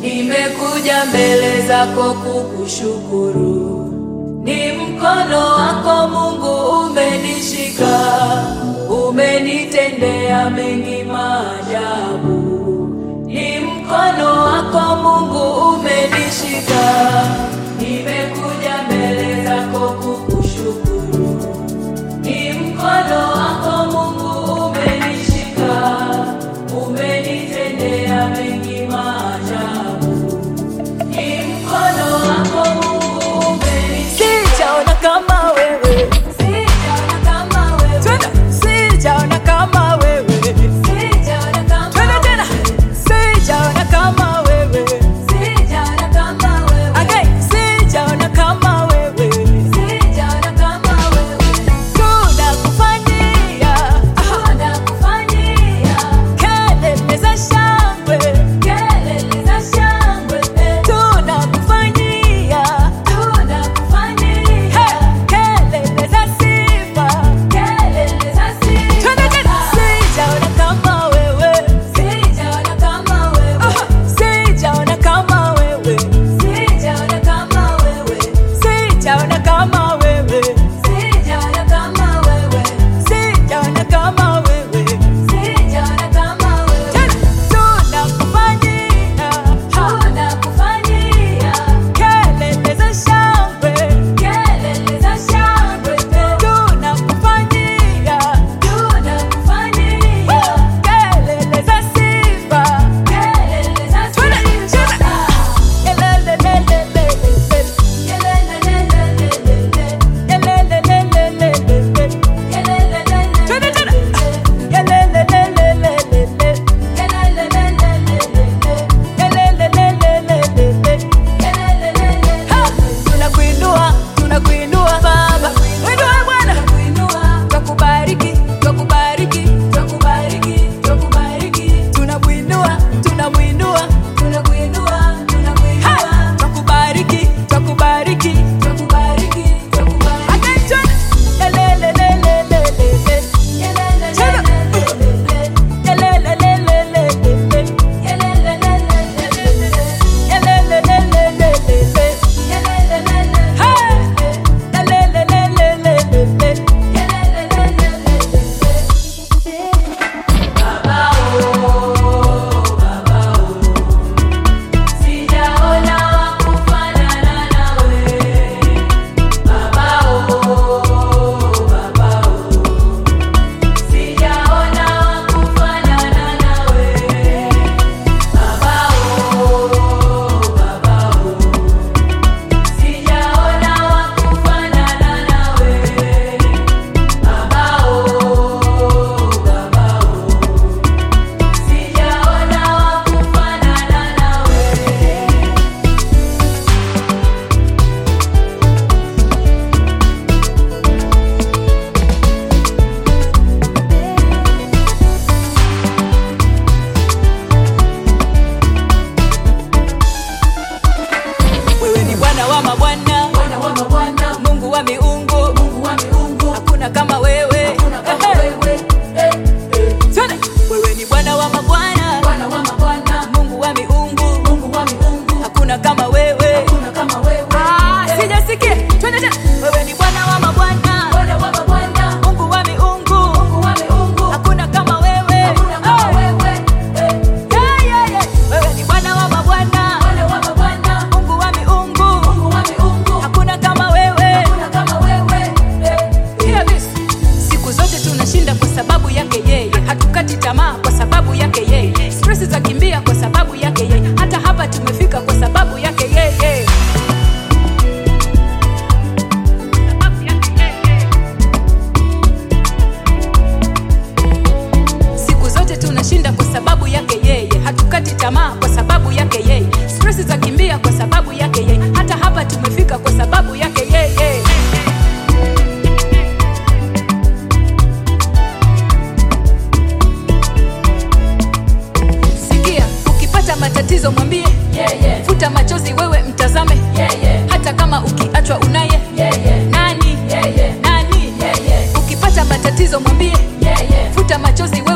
Nimekuja mbele zako kukushukuru, ni mkono wako Mungu umenishika, umenitendea mengi maajabu. Ni mkono wako Mungu umenishika, nimekuja mbele zako kukushukuru, ni mkono wako Mungu umenishika, umenitendea mengi maajabu. Ni mkono wako Mungu umenishika. Sijaona kama wewe, sijaona kama wewe, sijaona kama wewe, sijaona kama tena, sijaona kama wewe, sijaona kama wewe, again, sijaona kama wewe, sijaona kama wewe. Tunakufanyia, tunakufanyia kelele za shangwe, kelele za shangwe. Tunakufanyia, tunakufanyia kelele za sifa, kelele za sifa. Sijaona kama wewe, sijaona kama wewe, sijaona kama wewe, sijaona kama wewe, sijaona kama wewe, sijaona kama wewe, sijaona kama wewe, sijaona kama wewe. Tunakufanyia, tunakufanyia kelele za shangwe, kelele za shangwe. Tunakufanyia, tunakufanyia kelele za sifa, kelele za sifa. Tunakuinua, tunakuinua Baba, inua Bwana, twakubariki, twakubariki, twakubariki, twakubariki. Tunakuinua, tunakuinua, tunakuinua, tunakuinua, twakubariki, twakubariki, twakubariki, twakubariki. Sijaona wakufanana nawe Baba, Baba, sijaona wakufanana nawe Baba, Baba, sijaona wakufanana nawe Baba, Baba, sijaona wakufanana nawe. Wewe ni Bwana wa mabwana, Bwana wa mabwana, Mungu wa miungu, Mungu wa miungu, hakuna kama wewe, hakuna kama wewe. Tena wewe ni Bwana wa mabwana, Bwana wa mabwana, Mungu wa miungu, Mungu wa miungu, hakuna kama wewe, hakuna kama wewe. Sijasikia. Twende tena. Wewe ni Bwana wa mabwana, Bwana wa mabwana, Mungu wa miungu, Mungu wa miungu, hakuna kama wewe, hakuna kama wewe. Wewe ni Bwana wa mabwana, Bwana wa mabwana, Mungu wa miungu, Mungu wa miungu, hakuna kama wewe, hakuna kama wewe. Hear this. Siku zote tunashinda kwa sababu yake yeye, hatukati tamaa kwa sababu yake yeye, stress za kimbia kwa sababu yake yeye, hata hapa tumefika kwa sababu yake yeye. Siku zote tunashinda kwa sababu yake yeye, hatukati tamaa kwa sababu yake yeye, stress za kimbia kwa sababu yake yeye, hata hapa tumefika kwa sababu yake yeye. Sikia, ukipata matatizo mwambie, futa machozi wewe mtazame, hata kama ukiachwa unaye nani, nani. Ukipata matatizo mwambie, futa machozi wewe